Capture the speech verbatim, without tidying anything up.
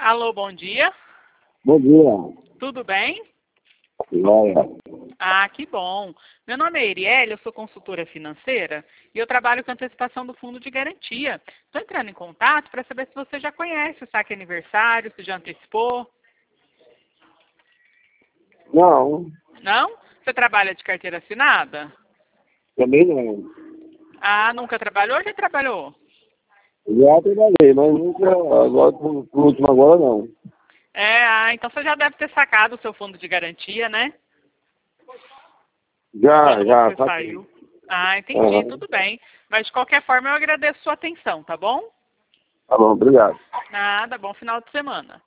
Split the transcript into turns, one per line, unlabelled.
Alô, bom dia.
Bom dia.
Tudo bem?
Olha,
Ah, que bom. Meu nome é Erielle, eu sou consultora financeira e eu trabalho com antecipação do fundo de garantia. Estou entrando em contato para saber se você já conhece o saque aniversário, se já antecipou.
não,
Não? Você trabalha de carteira assinada?
também não.
Ah, nunca trabalhou ou já trabalhou?
Já trabalhei, mas nunca, agora, por, por último agora não.
É, ah, então você já deve ter sacado o seu fundo de garantia, né?
Já,
Quando
já,
você
saquei.
saiu. Ah, entendi,
Aham.
tudo bem. Mas de qualquer forma eu agradeço sua atenção, tá bom?
Tá bom, obrigado.
Nada, bom final de semana.